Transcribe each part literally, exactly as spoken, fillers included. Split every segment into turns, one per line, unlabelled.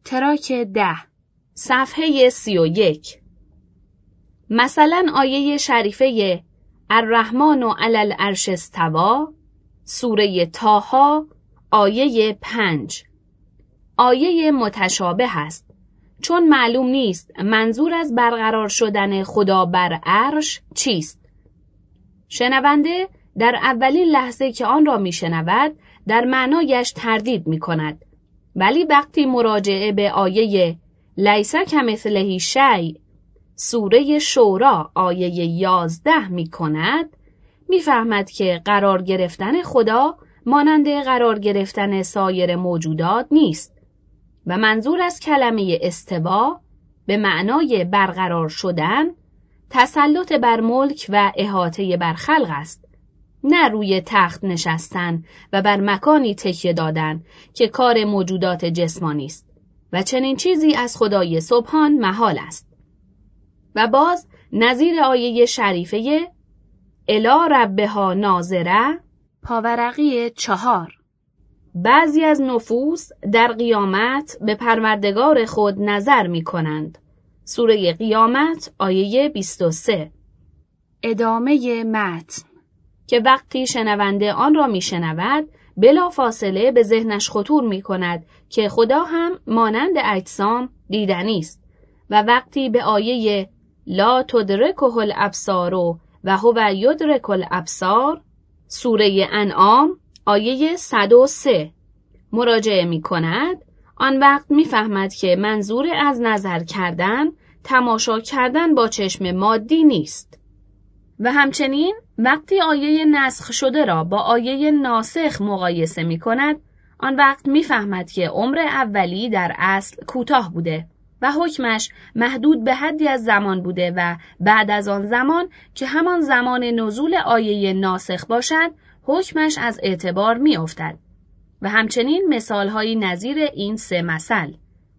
تراک ده، صفحه سی و یک. مثلا آیه شریفه الرحمن علی العرش استوی، سوره طه، آیه پنج. آیه متشابه است، چون معلوم نیست منظور از برقرار شدن خدا بر عرش چیست. شنونده در اولین لحظه که آن را می شنود در معنایش تردید می کند، ولی وقتی مراجعه به آیه لیس کمثله شیء، سوره شورا آیه یازده می کند، می فهمد که قرار گرفتن خدا مانند قرار گرفتن سایر موجودات نیست و منظور از کلمه استوا به معنای برقرار شدن، تسلط بر ملک و احاطه بر خلق است، نه روی تخت نشستن و بر مکانی تکیه دادن که کار موجودات جسمانی است و چنین چیزی از خدای سبحان محال است. و باز نظیر آیه شریفه الی ربها ناظره، پاورقی چهار. بعضی از نفوس در قیامت به پروردگار خود نظر می کنند، سوره قیامت آیه بیست و سه. ادامه متن که وقتی شنونده آن را می شنود بلا فاصله به ذهنش خطور می کند که خدا هم مانند اجسام دیدنی است و وقتی به آیه لا تدرکه الابصار و هو یدرک الابصار، سوره انعام آیه صد و سه مراجعه می کند، آن وقت می فهمد که منظور از نظر کردن تماشا کردن با چشم مادی نیست. و همچنین وقتی آیه نسخ شده را با آیه ناسخ مقایسه می کند، آن وقت می فهمد که عمر اولی در اصل کوتاه بوده و حکمش محدود به حدی از زمان بوده و بعد از آن زمان که همان زمان نزول آیه ناسخ باشد حکمش از اعتبار می افتد. و همچنین مثالهایی نظیر این سه مثل.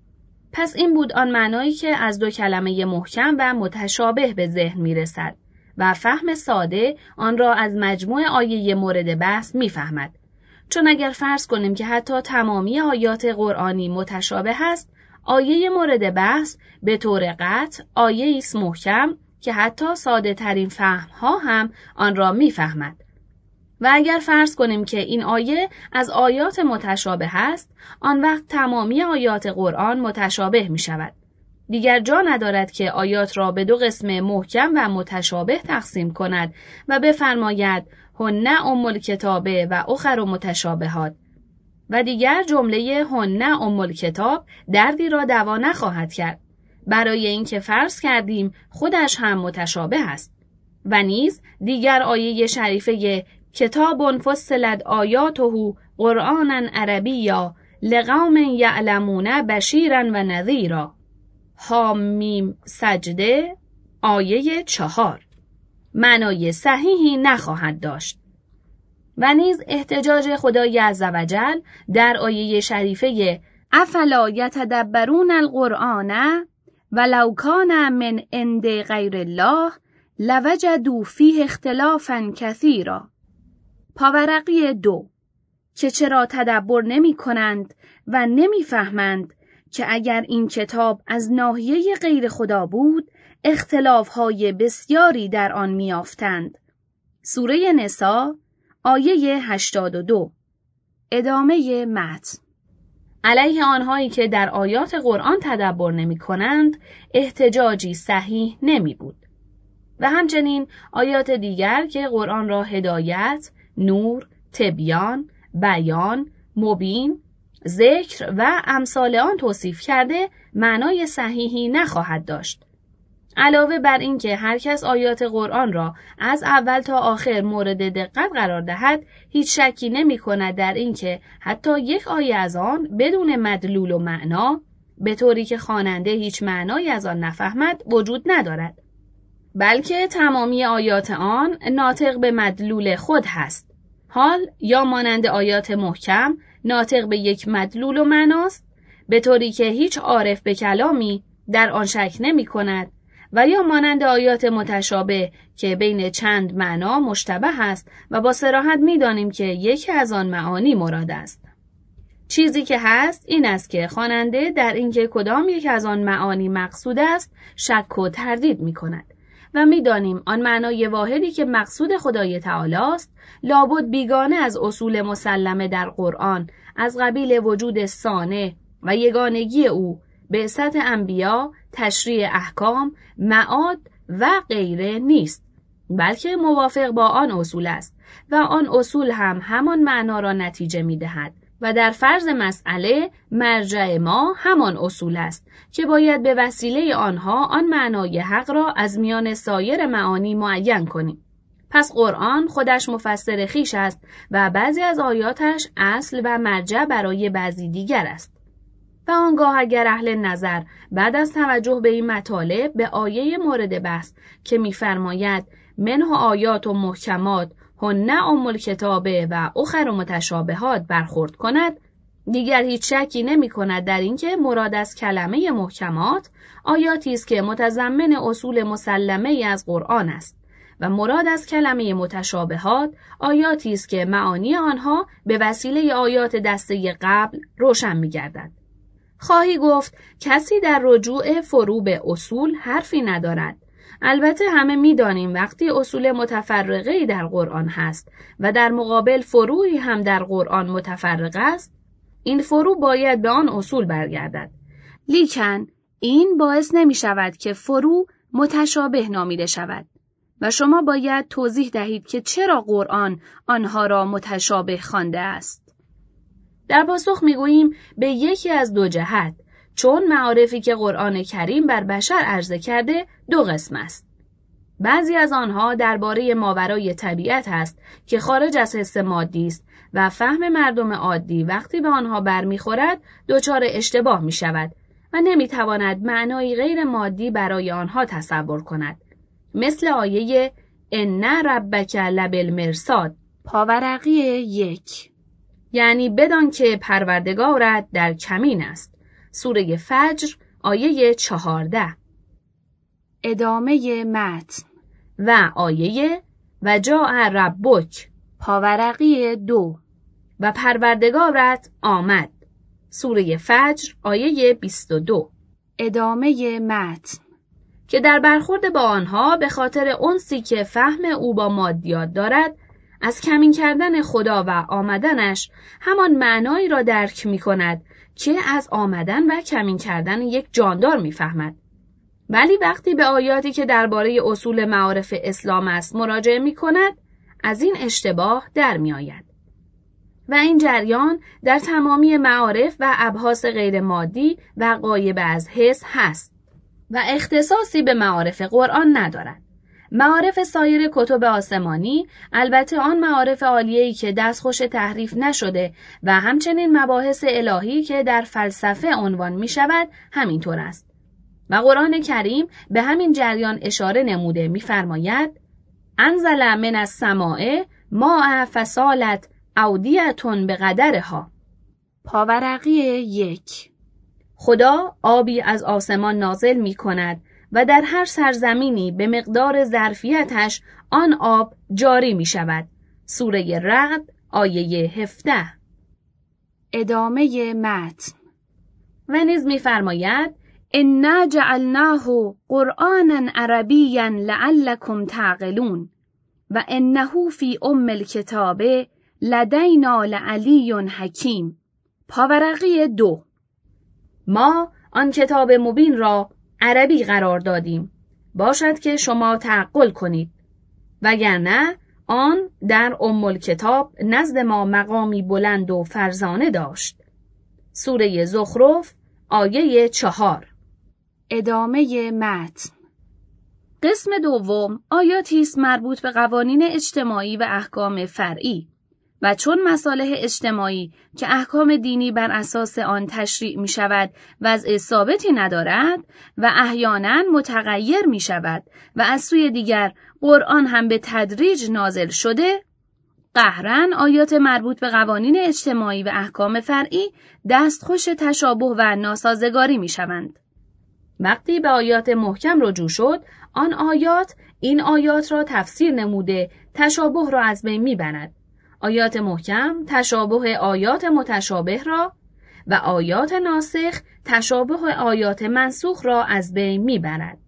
پس این بود آن معنایی که از دو کلمه محکم و متشابه به ذهن می رسد و فهم ساده آن را از مجموع آیه مورد بحث می فهمد. چون اگر فرض کنیم که حتی تمامی آیات قرآنی متشابه است، آیه مورد بحث به طور قطع آیه است محکم که حتی ساده ترین فهم ها هم آن را می فهمد. و اگر فرض کنیم که این آیه از آیات متشابه است، آن وقت تمامی آیات قرآن متشابه می شود. دیگر جا ندارد که آیات را به دو قسم محکم و متشابه تقسیم کند و بفرماید هن ام الکتاب و اخر متشابهات و دیگر جمله هن ام الکتاب دردی را دوا نخواهد کرد، برای اینکه فرض کردیم خودش هم متشابه است. و نیز دیگر آیه شریفه کتاب فصلت آیاته قرآنا عربیا لقوم یعلمون بشیرا و نذیرا، حامیم سجده آیه چهار معنای صحیحی نخواهد داشت. و نیز احتجاج خدای عزوجل در آیه شریفه افلا یتدبرون القرآن ولو کان من عند غیر الله لوجدوا فیه اختلافا کثیرا، پاورقی دو، که چرا تدبر نمی کنند و نمی فهمند که اگر این کتاب از ناحیه غیر خدا بود اختلافهای بسیاری در آن می یافتند. سوره نساء آیه هشتاد و دو. ادامه متن علیه آنهایی که در آیات قرآن تدبر نمی کنند احتجاجی صحیح نمی بود. و همچنین آیات دیگر که قرآن را هدایت، نور، تبیان، بیان، مبین، ذکر و امثال آن توصیف کرده معنای صحیحی نخواهد داشت. علاوه بر این که هر کس آیات قرآن را از اول تا آخر مورد دقت قرار دهد، هیچ شکی نمی کند در این که حتی یک آیه از آن بدون مدلول و معنا، به طوری که خواننده هیچ معنایی از آن نفهمد، وجود ندارد، بلکه تمامی آیات آن ناطق به مدلول خود هست. حال یا مانند آیات محکم ناطق به یک مدلول و معناست، به طوری که هیچ عارف به کلامی در آن شک نمی کند، و یا مانند آیات متشابه که بین چند معنا مشتبه است و با صراحت می دانیم که یکی از آن معانی مراد است. چیزی که هست این است که خواننده در اینکه کدام یک از آن معانی مقصود است شک و تردید می کند و می دانیم آن معنای واحدی که مقصود خدای تعالی است لابد بیگانه از اصول مسلمه در قرآن از قبیل وجود صانع و یگانگی او، بعثت انبیا، تشریع احکام، معاد و غیره نیست، بلکه موافق با آن اصول است و آن اصول هم همان معنا را نتیجه می دهد و در فرض مسئله مرجع ما همان اصول است که باید به وسیله آنها آن معنای حق را از میان سایر معانی معین کنیم. پس قرآن خودش مفسر خویش است و بعضی از آیاتش اصل و مرجع برای بعضی دیگر است. و آنگاه اگر اهل نظر بعد از توجه به این مطالب به آیه مورد بحث که می‌فرماید منه آیات و محکمات هن ام الکتابه و اخر متشابهات برخورد کند، دیگر هیچ شکی نمی کند در اینکه مراد از کلمه محکمات آیاتی است که متضمن اصول مسلمه ای از قرآن است و مراد از کلمه متشابهات آیاتی است که معانی آنها به وسیله آیات دسته قبل روشن می گردد. خواهی گفت کسی در رجوع فرو به اصول حرفی ندارد. البته همه می دانیم وقتی اصول متفرقه‌ای در قرآن هست و در مقابل فروعی هم در قرآن متفرق است، این فروع باید به آن اصول برگردد. لیکن این باعث نمی شود که فروع متشابه نامیده شود و شما باید توضیح دهید که چرا قرآن آنها را متشابه خوانده است. در پاسخ می گوییم به یکی از دو جهت، چون معارفی که قرآن کریم بر بشر عرضه کرده دو قسم است. بعضی از آنها درباره ماورای طبیعت است که خارج از حس مادی است و فهم مردم عادی وقتی به آنها برمیخورد دچار اشتباه می شود و نمی تواند معنای غیر مادی برای آنها تصور کند. مثل آیه ان ربک لبالمرصاد پاورقی یک، یعنی بدان که پروردگارت در کمین است. سوره فجر آیه چهارده. ادامه متن و آیه و جاء ربک پاورقی دو و پروردگارت آمد. سوره فجر آیه بیست و دو. ادامه متن که در برخورد با آنها به خاطر انسی که فهم او با مادیات دارد از کمین کردن خدا و آمدنش همان معنایی را درک می کند که از آمدن و کمین کردن یک جاندار می فهمد. ولی وقتی به آیاتی که درباره اصول معارف اسلام است مراجعه می کند از این اشتباه در می آید. و این جریان در تمامی معارف و ابحاث غیر مادی و غایب از حس هست و اختصاصی به معارف قرآن ندارد. معارف سایر کتب آسمانی، البته آن معارف عالیه‌ای که دستخوش تحریف نشده و همچنین مباحث الهی که در فلسفه عنوان می شود همینطور است. و قرآن کریم به همین جریان اشاره نموده می فرماید انزل من السماء ماء فسالت اودیة بقدرها پاورقی یک. خدا آبی از آسمان نازل می کند و در هر سرزمینی به مقدار ظرفیتش آن آب جاری می شود. سوره رعد آیه هفده. ادامه متن و نیز می فرماید انا جعلناه قرآنا عربیا لعلکم تعقلون و انه فی ام الکتاب لدینا لعلی حکیم پاورقی دو. ما آن کتاب مبین را عربی قرار دادیم باشد که شما تعقل کنید، وگرنه آن در ام الکتاب نزد ما مقامی بلند و فرزانه داشت. سوره زخرف آیه چهار. ادامه متن قسم دوم آیاتی است مربوط به قوانین اجتماعی و احکام فرعی و چون مصالح اجتماعی که احکام دینی بر اساس آن تشریع می شود وضع ثابتی ندارد و احیانا متغیر می شود و از سوی دیگر قرآن هم به تدریج نازل شده، قهرن آیات مربوط به قوانین اجتماعی و احکام فرعی دستخوش تشابه و ناسازگاری می شوند. وقتی به آیات محکم رجوع شد، آن آیات این آیات را تفسیر نموده تشابه را از بین می برد. آیات محکم تشابه آیات متشابه را و آیات ناسخ تشابه آیات منسوخ را از بین میبرد.